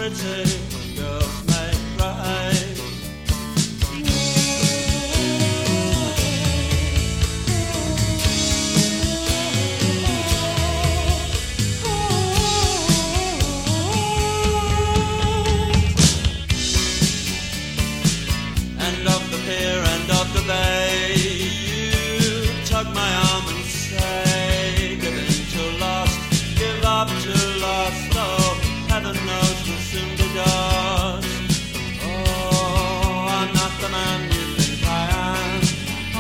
pretty girls may cry. End of the pier, end of the bay, you tug my arm and say, give in to lost, give up to lost, oh, heaven knows we'll soon be dust. Oh, I'm not the man you think I am,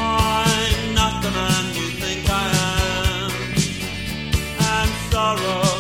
I'm not the man you think I am, and sorrow